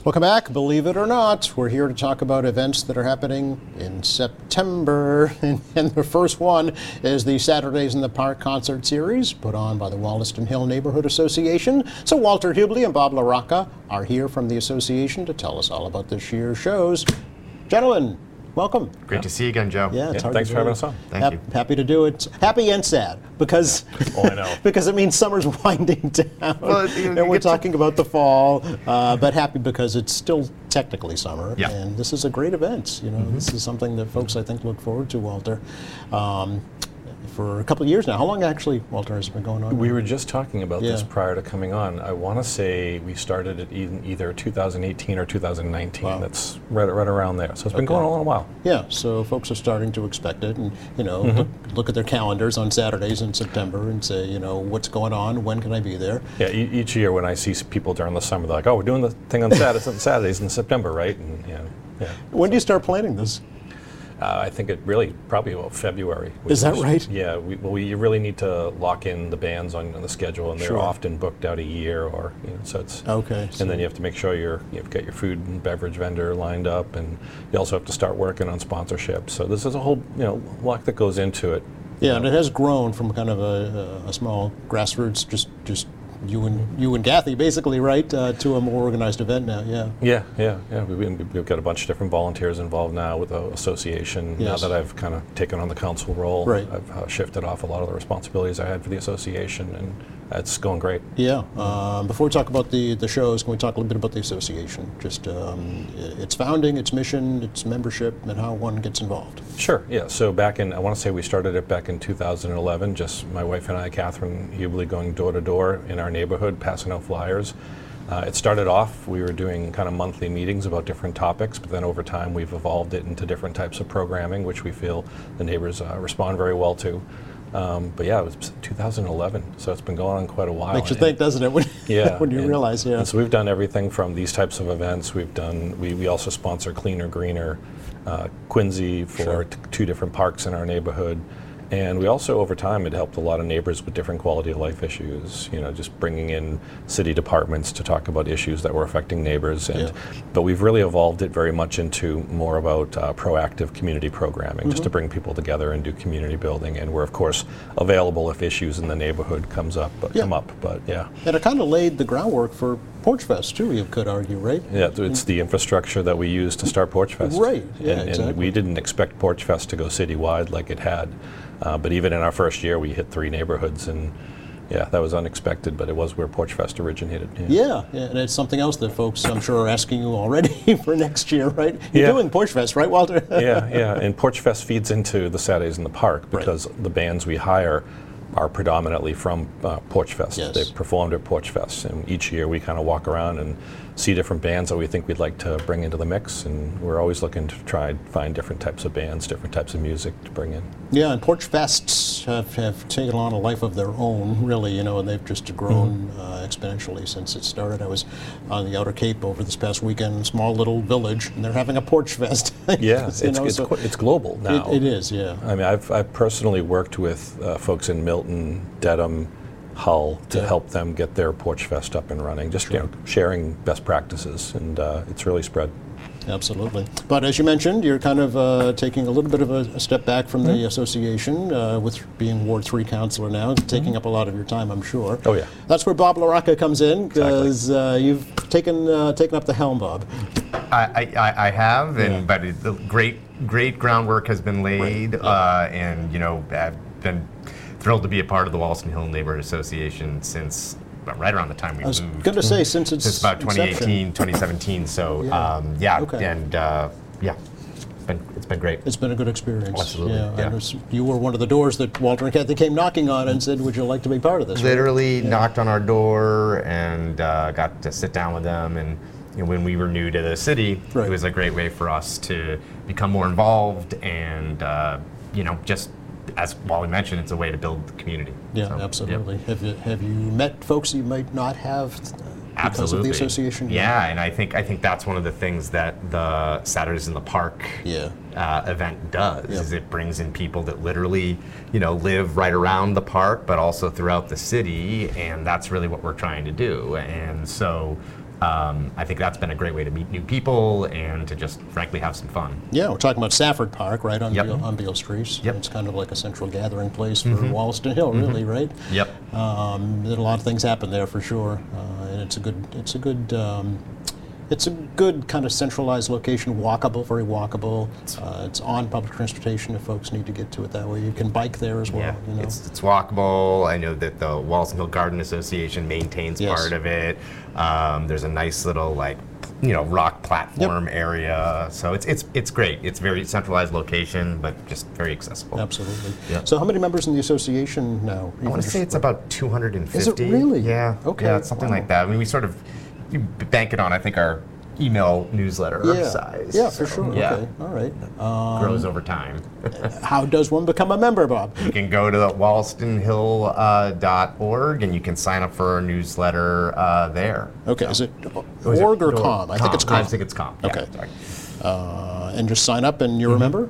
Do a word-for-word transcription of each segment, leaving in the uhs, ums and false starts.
Welcome back. Believe it or not, we're here to talk about events that are happening in September. And, and the first one is the Saturdays in the Park concert series put on by the Wollaston Hill Neighborhood Association. So Walter Hubley and Bob LaRocca are here from the association to tell us all about this year's shows. Gentlemen, welcome. Great yeah. to see you again, Joe. Yeah, it's yeah, hard thanks to for having us on. Thank ha- you. Happy to do it. Happy and sad because oh, I know. because it means summer's winding down, well, you, and we're to... talking about the fall. Uh, but happy because it's still technically summer, yeah. and this is a great event. You know, mm-hmm. this is something that folks I think look forward to. Walter. Um, For a couple of years now. How long actually, Walter, has it been going on? We were just talking about yeah. this prior to coming on. I want to say we started it in either two thousand eighteen or two thousand nineteen. Wow. That's right, right around there. So it's been okay. going on a while. Yeah, so folks are starting to expect it and, you know, mm-hmm. look, look at their calendars on Saturdays in September and say, you know, what's going on? When can I be there? Yeah, e- each year when I see people during the summer, they're like, oh, we're doing the thing on Saturdays, on Saturdays in September, right? And, yeah, yeah. When so. do you start planning this? Uh, I think it really probably about February. Is that right? Yeah. We, well, we really need to lock in the bands on, on the schedule, and they're sure. often booked out a year, or you know, so it's okay. And so. then you have to make sure you're you've got your food and beverage vendor lined up, and you also have to start working on sponsorships. So this is a whole you know lot that goes into it. Yeah, and it has grown from kind of a, a small grassroots, just just. You and you and Kathy, basically, right, uh, to a more organized event now. Yeah. Yeah, yeah, yeah. We, we've got a bunch of different volunteers involved now with the association. Yes. Now that I've kind of taken on the council role, right. I've uh, shifted off a lot of the responsibilities I had for the association, and it's going great. Yeah. Um, before we talk about the the shows, can we talk a little bit about the association? Just um, its founding, its mission, its membership, and how one gets involved. Sure. Yeah. So back in, I want to say we started it back in two thousand eleven. Just my wife and I, Catherine Hubley, going door to door in our neighborhood, passing out flyers. Uh, it started off, we were doing kind of monthly meetings about different topics, but then over time we've evolved it into different types of programming, which we feel the neighbors uh, respond very well to. Um, but yeah, it was two thousand eleven, so it's been going on quite a while. Makes you think, doesn't it, when, yeah, when you and, realize, yeah. And so we've done everything from these types of events. We've done, we, we also sponsor Cleaner Greener, uh, Quincy for sure. t- two different parks in our neighborhood. And we also, over time, had helped a lot of neighbors with different quality of life issues, you know, just bringing in city departments to talk about issues that were affecting neighbors. And yeah. But we've really evolved it very much into more about uh, proactive community programming, mm-hmm. just to bring people together and do community building. And we're, of course, available if issues in the neighborhood comes up, but yeah. come up, but yeah. And it kind of laid the groundwork for Porch Fest, too, you could argue, right? Yeah, it's the infrastructure that we used to start Porch Fest. Right, yeah, and, exactly. And we didn't expect Porch Fest to go citywide like it had. Uh, but even in our first year, we hit three neighborhoods, and yeah, that was unexpected, but it was where Porch Fest originated. Yeah, yeah, yeah and it's something else that folks, I'm sure, are asking you already for next year, right? You're yeah. doing Porch Fest, right, Walter? yeah, yeah, and Porch Fest feeds into the Saturdays in the Park because right. the bands we hire are predominantly from uh, Porch Fest. Yes. They've performed at Porch Fest, and each year we kind of walk around and see different bands that we think we'd like to bring into the mix, and we're always looking to try and find different types of bands, different types of music to bring in. Yeah, and Porch Fests have, have taken on a life of their own, really, you know, and they've just grown mm-hmm. uh, exponentially since it started. I was on the Outer Cape over this past weekend, small little village, and they're having a Porch Fest. Yeah, it's, know, it's, so qu- it's global now. It, it is, yeah. I mean, I've, I've personally worked with uh, folks in Milton, Dedham, Hull to yeah. help them get their Porch Fest up and running, just sure. you know, sharing best practices, and uh, it's really spread. Absolutely. But as you mentioned, you're kind of uh, taking a little bit of a, a step back from mm-hmm. the association uh, with being Ward three councillor now, taking mm-hmm. up a lot of your time, I'm sure. Oh, yeah. That's where Bob LaRocca comes in, because exactly. uh, you've taken uh, taken up the helm, Bob. I, I, I have, and yeah. but it, the great great groundwork has been laid, right. yeah. uh, and you know I've been thrilled to be a part of the Wollaston Hill Neighborhood Association since well, right around the time we I was moved. going to say since it's since about twenty eighteen, inception. twenty seventeen. So yeah, um, yeah okay. and uh, yeah, it's been it's been great. It's been a good experience. Absolutely. Yeah, yeah. I was, you were one of the doors that Walter and Kathy came knocking on and said, "Would you like to be part of this?" Literally right? yeah. knocked on our door and uh, got to sit down with them. And you know, when we were new to the city, right. it was a great way for us to become more involved and uh, you know just. As Wally mentioned, it's a way to build the community. Yeah, so, absolutely. Yep. Have you have you met folks you might not have uh, because absolutely. of the association? Yeah, and I think I think that's one of the things that the Saturdays in the Park yeah. uh, event does. Yep. Is it brings in people that literally, you know, live right around the park, but also throughout the city, and that's really what we're trying to do. And so, Um, I think that's been a great way to meet new people and to just frankly have some fun. Yeah, we're talking about Safford Park, right, on, Yep. Beale, on Beale Street. Yep. It's kind of like a central gathering place for Wollaston Hill, really, right? Yep. Um, there are a lot of things happen there for sure, uh, and it's a good, it's a good, um, it's a good kind of centralized location, walkable, very walkable. Uh, it's on public transportation if folks need to get to it that way. You can bike there as well. Yeah, You know? it's, it's walkable. I know that the Wollaston Hill Garden Association maintains Yes. part of it. Um, there's a nice little like, you know, rock platform area. So it's it's it's great. It's very centralized location, but just very accessible. Absolutely. Yeah. So how many members in the association now? I want to say it's about two hundred fifty. Is it really? Yeah. Okay, Yeah, it's something wow. like that. I mean, we sort of you bank it on, I think, our email newsletter Yeah, size. yeah, for So, sure. Yeah. Okay, all right. Um, Grows over time. how does one become a member, Bob? You can go to the wollaston hill dot org and you can sign up for our newsletter uh, there. Okay, is it Was it- org or no, com? I think it's com. I think it's com. Yeah, Okay. sorry. Uh, and just sign up and you're a member?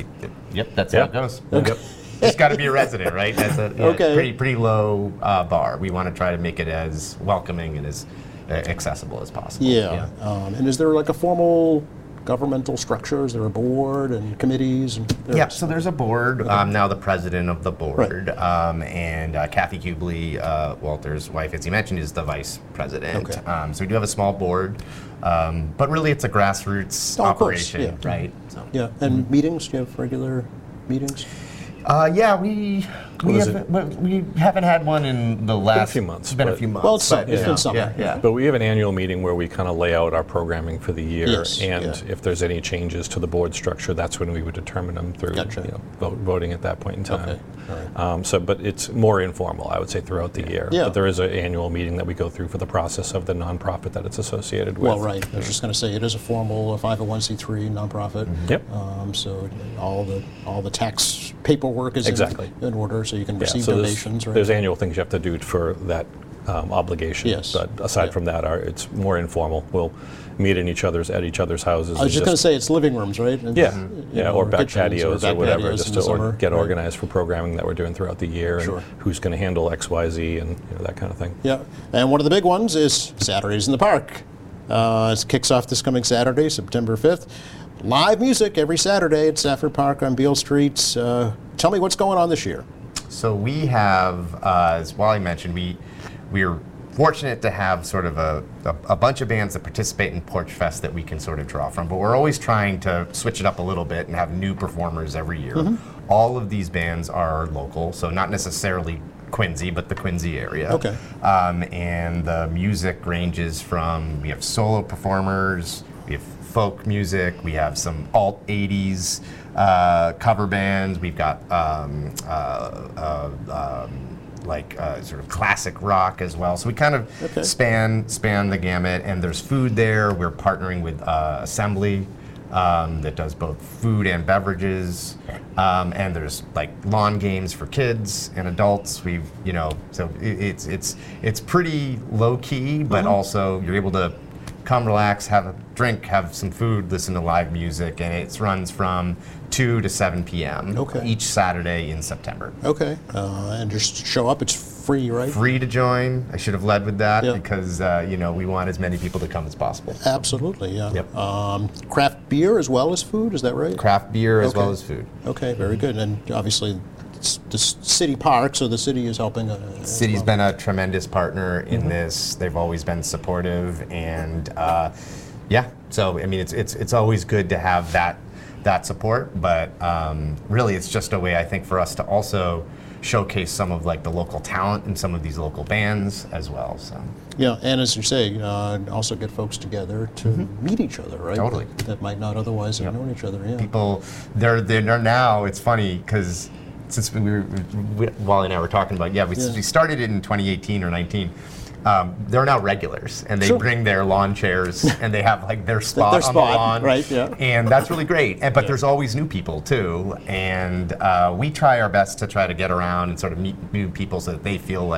Yep, that's Yeah. how it goes. Yep. Just got to be a resident, right? That's a yeah, Okay. pretty pretty low uh, bar. We want to try to make it as welcoming and as uh, accessible as possible. Yeah. Um, and is there like a formal governmental structure? Is there a board and committees? And Yeah, so there's a board. I'm now the president of the board. Um, and uh, Kathy Kubley, uh, Walter's wife, as you mentioned, is the vice president. Okay. Um, so we do have a small board. Um, but really, it's a grassroots Oh, of course, operation, yeah. right? So. Yeah, and meetings? Do you have regular meetings? Uh, yeah, we we, is haven't, but we haven't had one in the last few months, It's been a but- few months. Well, it's but, some- it's you been know, summer, Yeah, yeah. yeah. But we have an annual meeting where we kind of lay out our programming for the year, Yes, and yeah. if there's any changes to the board structure, that's when we would determine them through Gotcha. you know, vote, voting at that point in time. Okay, all right. Um, so, but it's more informal, I would say, throughout the year. Yeah. But there is an annual meeting that we go through for the process of the nonprofit that it's associated with. Well, right. I was just going to say it is a formal five oh one c three nonprofit. Yep. Um, so all the all the tax paperwork is Exactly. in, in order, so you can Yeah, receive so there's, donations. Right? there's annual things you have to do for that um, obligation. Yes. But aside Yeah. from that, our, it's more informal. We'll meet in each other's at each other's houses. I was and just going to say it's living rooms, right? And, Yeah, you yeah, know, or back kitchens patios or, back whatever, patios just in to the or summer, get right. organized for programming that we're doing throughout the year, Sure. and who's going to handle X, Y, Z, and you know, that kind of thing. Yeah, and one of the big ones is Saturdays in the Park. Uh, it kicks off this coming Saturday, September fifth. Live music every Saturday at Safford Park on Beale Street. Uh, tell me what's going on this year. So we have, uh, as Wally mentioned, we we're fortunate to have sort of a, a, a bunch of bands that participate in Porch Fest that we can sort of draw from. But we're always trying to switch it up a little bit and have new performers every year. Mm-hmm. All of these bands are local, so not necessarily Quincy, but the Quincy area. Okay. Um, and the music ranges from, we have solo performers, we have folk music, we have some alt eighties uh, cover bands, we've got um, uh, uh, um, like uh, sort of classic rock as well. So we kind of Okay. span span the gamut, and there's food there. We're partnering with uh, Assembly um, that does both food and beverages, um, and there's like lawn games for kids and adults. We've you know so it, it's it's it's pretty low key, but also you're able to come relax, have a drink, have some food, listen to live music, and it runs from two to seven p m Okay. each Saturday in September. Okay, uh, and just show up. It's free, right? Free to join. I should have led with that Yeah. because uh, you know we want as many people to come as possible. Absolutely, yeah. Yep. Um, craft beer as well as food, is that right? Craft beer as Okay. well as food. Okay, very good. And obviously, it's the s- city park, so the city is helping. Uh, as City's well. been a tremendous partner in this. They've always been supportive, and uh, yeah. So I mean, it's it's it's always good to have that that support. But um, really, it's just a way I think for us to also showcase some of like the local talent in some of these local bands as well. So Yeah, and as you say, uh, also get folks together to meet each other, right? Totally. That, that might not otherwise have known each other. Yeah. people, they're they're now. It's funny because since we were we, Wally and I were talking about yeah, we, Yeah. we started it in twenty eighteen or nineteen. Um, they're now regulars, and they Sure. bring their lawn chairs, and they have like their spot Their on spot, the lawn, right, yeah. And that's really great. And, but Yeah. there's always new people too, and uh, we try our best to try to get around and sort of meet new people so that they feel like you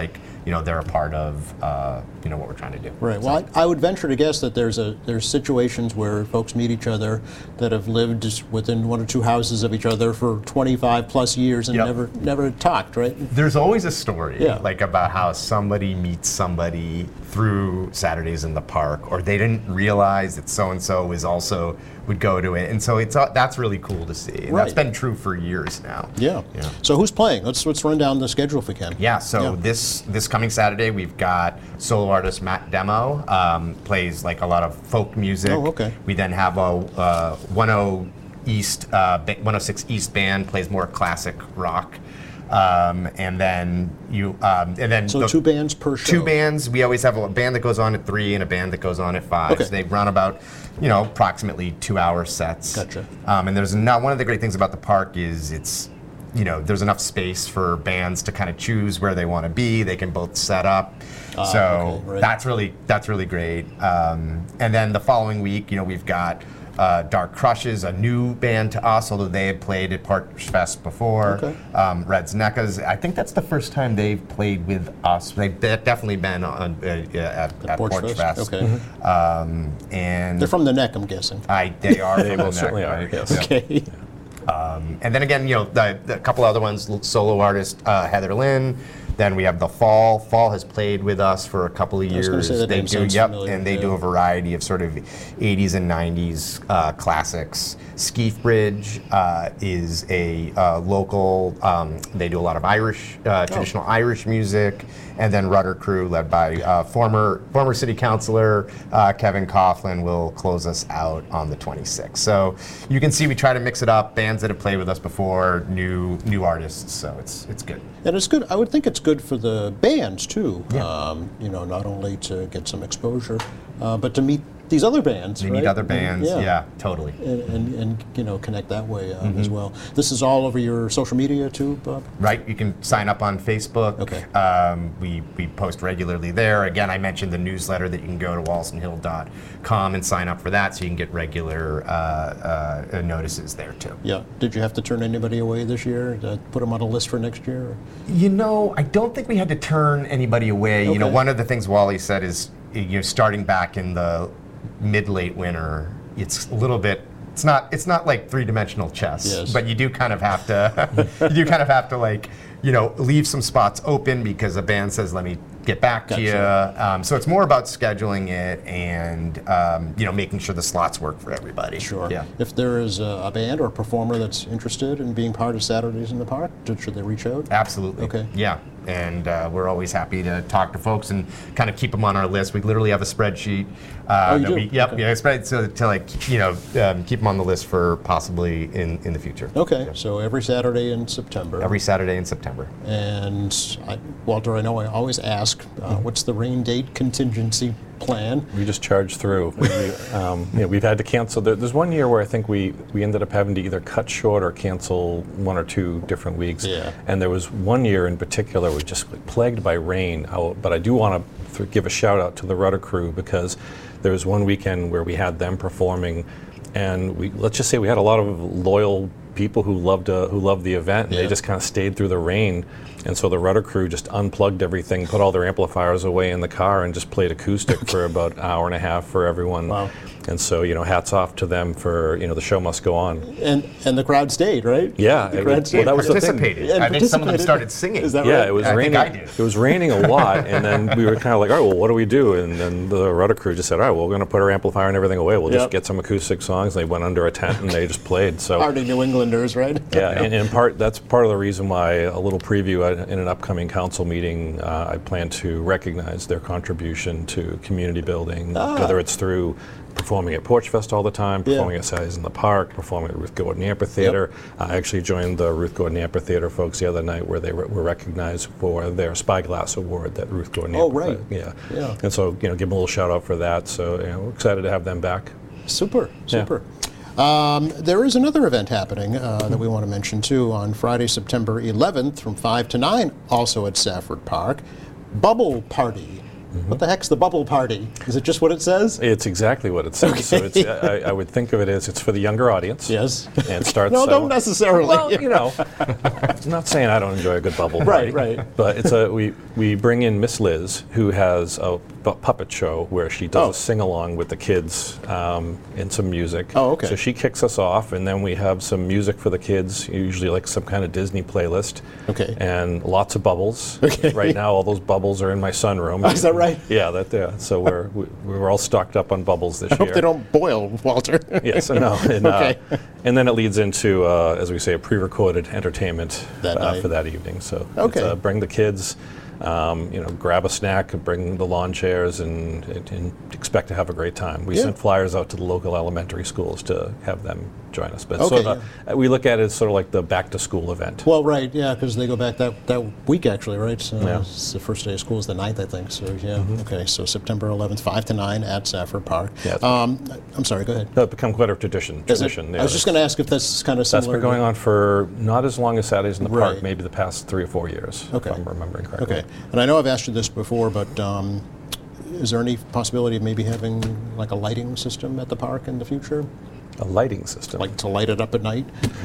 you know, they're a part of, uh, you know, what we're trying to do. Right. So- Well, I, I would venture to guess that there's a there's situations where folks meet each other that have lived just within one or two houses of each other for twenty-five plus years and Yep. never never talked, right? There's always a story, Yeah. like about how somebody meets somebody through Saturdays in the Park, or they didn't realize that so and so is also would go to it, and so it's uh, that's really cool to see, and that's Right. been true for years now. Yeah. Yeah. So who's playing? Let's let's run down the schedule if we can. Yeah, so Yeah. this this coming Saturday we've got solo artist Matt Demo, um, plays like a lot of folk music. Oh, okay. We then have a uh, ten East, uh, ba- one oh six East band plays more classic rock, um, and then you um, and then So the- two bands per show. Two bands. We always have a band that goes on at three and a band that goes on at five. Okay. So they run about, you know, approximately two-hour sets. Gotcha. Um, and there's not one of the great things about the park is it's, you know, there's enough space for bands to kind of choose where they want to be. They can both set up. Ah, so okay, right. that's really that's really great. Um, and then the following week, you know, we've got. Uh, Dark Crushes, a new band to us, although they had played at Porch Fest before. Okay. Um, Reds Neckas, I think that's the first time they've played with us. They've de- definitely been on, uh, at, at Porch Porch, Fest, Fest. okay. Um, and They're from the neck, I'm guessing. I, they are They from the most neck, certainly are, right? yes. Yeah. Okay. Um, and then again, you know, the, the couple other ones, l- solo artist uh, Heather Lynn. Then we have the Fall. Fall has played with us for a couple of was years. gonna say that they name do, sounds yep, familiar, and they yeah. do a variety of sort of eighties and nineties uh, classics. Skeef Bridge uh, is a uh, local. Um, they do a lot of Irish, uh, traditional Irish music, and then Rudder Crew, led by uh, former former city councilor uh, Kevin Coughlin, will close us out on the twenty-sixth. So you can see we try to mix it up. Bands that have played with us before, new new artists. So it's it's good. And it's good. I would think it's good for the bands too. Yeah. Um, you know, not only to get some exposure, uh, but to meet these other bands. They right? meet other And- bands. Yeah, totally. And, and, and you know, connect that way uh, Mm-hmm. as well. This is all over your social media too, Bob. Right, you can sign up on Facebook. Okay. Um, we, we post regularly there. Again, I mentioned the newsletter that you can go to wollaston hill dot com and sign up for that, so you can get regular uh, uh, notices there too. Yeah. Did you have to turn anybody away this year? To put them on a list for next year? You know, I don't think we had to turn anybody away. You know, Okay. one of the things Wally said is, you know, starting back in the mid-late winter, it's a little bit. It's not. It's not like three-dimensional chess, Yes. but you do kind of have to. you do kind of have to like, you know, leave some spots open because a band says, "Let me get back to Gotcha. you." Um, so it's more about scheduling it and um, you know, making sure the slots work for everybody. Sure. Yeah. If there is a, a band or a performer that's interested in being part of Saturdays in the Park, should should they reach out? Absolutely. Okay. Yeah. And uh, we're always happy to talk to folks and kind of keep them on our list. We literally have a spreadsheet. Uh, Oh, you that do? we, yep. Okay. Yeah, a spread so to like you know um, keep them on the list for possibly in, in the future. Okay. Yeah. So every Saturday in September. Every Saturday in September. And I, Walter, I know I always ask, uh, what's the rain date contingency plan? We just charge through. We, um, you know, we've had to cancel. There, there's one year where I think we, we ended up having to either cut short or cancel one or two different weeks. Yeah. And there was one year in particular, we were just plagued by rain. I'll, but I do want to th- give a shout out to the Rudder Crew, because there was one weekend where we had them performing, and we let's just say we had a lot of loyal people who loved uh, who loved the event, and Yeah. they just kind of stayed through the rain. And so the Rudder Crew just unplugged everything, put all their amplifiers away in the car, and just played acoustic for about an hour and a half for everyone. Wow. And so, you know, hats off to them for, you know, the show must go on. And and the crowd stayed, right? Yeah, The it- crowd well, stayed. that was the thing. participated. And I think some of them participated. started singing. Is that Yeah, right? it was I think raining. I did. It was raining a lot, and then we were kind of like, all right, well, what do we do? And then the Rudder Crew just said, all right, well, we're going to put our amplifier and everything away. We'll Yep. just get some acoustic songs. And they went under a tent and they just played. So. Hardy New Englanders, right? Yeah, and in part, that's part of the reason why a little preview uh, in an upcoming council meeting, uh, I plan to recognize their contribution to community building, whether it's through performing at Porch Fest all the time, Yeah. performing at Saturdays in the Park, performing at Ruth Gordon Amphitheater. I actually joined the Ruth Gordon Amphitheater folks the other night, where they were, were recognized for their Spyglass Award that Ruth Gordon Oh, Amphitheater. right. Yeah. Yeah. And so, you know, give them a little shout out for that. So, you know, we're excited to have them back. Super, Yeah. super. Um, there is another event happening uh, that we want to mention too on Friday, September eleventh from five to nine, also at Safford Park. Bubble Party. What the heck's the bubble party? Is it just what it says? It's exactly what it says. Okay. So it's, I, I would think of it as it's for the younger audience. Yes. And starts. No, uh, don't necessarily. Well, you know, I'm not saying I don't enjoy a good bubble party. Right, right. But it's a we we bring in Miss Liz, who has a pu- puppet show where she does Oh. a sing along with the kids um, and some music. Oh, okay. So she kicks us off, and then we have some music for the kids, usually like some kind of Disney playlist. Okay. And lots of bubbles. Okay. Right now, all those bubbles are in my sunroom. Oh, is that right? Yeah, that yeah. So we're we, we're all stocked up on bubbles this I year. hope they don't boil, Walter. Yes, no. And, Okay. uh, and then it leads into, uh, as we say, a pre-recorded entertainment That uh, night. for that evening. So it's, Okay. uh, bring the kids, um, you know, grab a snack, bring the lawn chairs, and, and, and expect to have a great time. We Yeah. sent flyers out to the local elementary schools to have them join us. But Okay, sort of, uh, we look at it as sort of like the back-to-school event. Well, right, yeah, because they go back that, that week, actually, right? So Yeah. it's the first day of school is the ninth, I think. So, yeah, okay. So September eleventh, five to nine at Safford Park. Yeah. Um, I'm sorry, go ahead. It's become quite a tradition. Is it? tradition I was just going to ask if that's kind of That's similar. been going on for not as long as Saturdays in the Right. Park, maybe the past three or four years, Okay. if I'm remembering correctly. Okay. And I know I've asked you this before, but um, is there any possibility of maybe having like a lighting system at the park in the future? A lighting system. Like to light it up at night?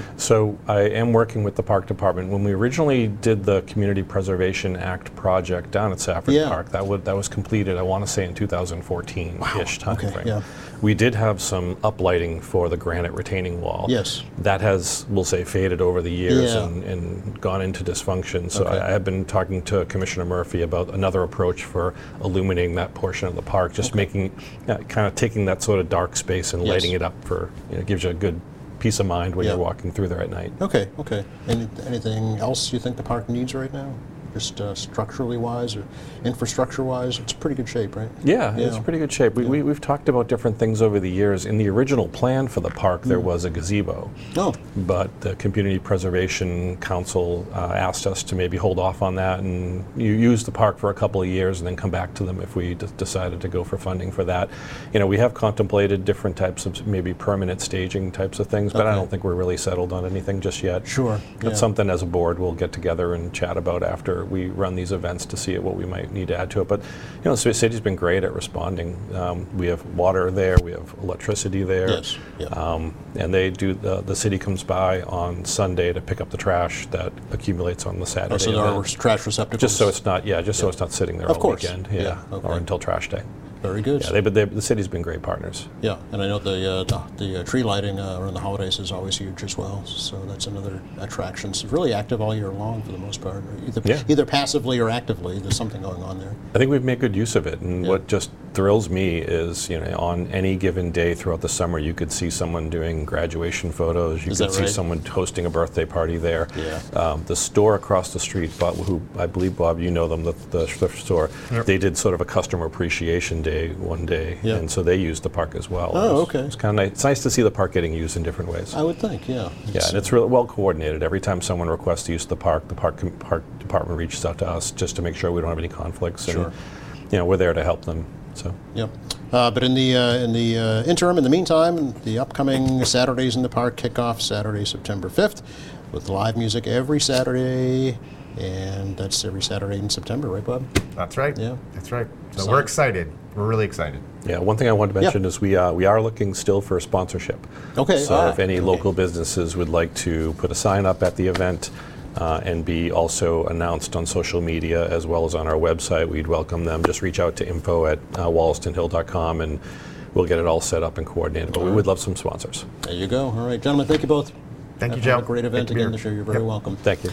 So I am working with the park department. When we originally did the Community Preservation Act project down at Safford Yeah. Park, that would that was completed, I want to say, in two thousand fourteen-ish Wow. timeframe. Okay, yeah. We did have some uplighting for the granite retaining wall. Yes. That has, we'll say, faded over the years Yeah. and, and gone into dysfunction. So Okay. I, I have been talking to Commissioner Murphy about another approach for illuminating that portion of the park, just making, uh, kind of taking that sort of dark space and Yes. lighting it up for, you know, gives you a good peace of mind when Yeah. you're walking through there at night. Okay, okay. Any, anything else you think the park needs right now? Just uh, structurally wise or infrastructure wise? It's pretty good shape, right? Yeah, Yeah. it's pretty good shape. We, we, we've talked about different things over the years. In the original plan for the park, there was a gazebo. Oh, But the Community Preservation Council uh, asked us to maybe hold off on that and you use the park for a couple of years and then come back to them if we d- decided to go for funding for that. You know, we have contemplated different types of maybe permanent staging types of things, but I Okay. don't think we're really settled on anything just yet. sure. That's yeah. something as a board we'll get together and chat about after we run these events to see what we might need to add to it. But you know, the city's been great at responding. Um, we have water there, we have electricity there, Yes, yeah. um, and they do. The, the city comes by on Sunday to pick up the trash that accumulates on the Saturday. Oh, so there are event. trash receptacles? Just so it's not, yeah, just so it's not sitting there Of all course. weekend, Yeah, yeah, okay. or until trash day. Very good. Yeah, they, but they, the city's been great partners. Yeah, and I know the uh, the, the uh, tree lighting uh, around the holidays is always huge as well. So that's another attraction. It's really active all year long for the most part. Either Yeah. either passively or actively, there's something going on there. I think we've made good use of it, and Yeah. what just thrills me is, you know, on any given day throughout the summer, you could see someone doing graduation photos. You Is could that see right? someone hosting a birthday party there. Yeah. Um, the store across the street, Bob, who I believe Bob, you know them, the, the thrift store. Yep. They did sort of a customer appreciation day one day, Yeah. and so they used the park as well. Oh, It was- okay. It's kind of nice. It's nice to see the park getting used in different ways. I would think, yeah. Yeah, and it's really well coordinated. Every time someone requests to use the park, the park, com- park department reaches out to us just to make sure we don't have any conflicts. Sure. And, you know, we're there to help them. So. Yep. Uh, but in the uh, in the uh, interim, in the meantime, the upcoming Saturdays in the Park kickoff Saturday, September fifth, with live music every Saturday, and that's every Saturday in September, right, Bob? That's right. Yeah. That's right. So, So- we're excited. We're really excited. Yeah, one thing I wanted to Yeah. mention is we uh, we are looking still for sponsorship. Okay, So ah, if any okay. local businesses would like to put a sign up at the event uh, and be also announced on social media as well as on our website, we'd welcome them. Just reach out to info at uh, wollaston hill dot com and we'll get it all set up and coordinated. But we would love some sponsors. There you go. All right, gentlemen, thank you both. Thank you, Have Joe. a great event Good to be again here. this year. You're very Yep. welcome. Thank you.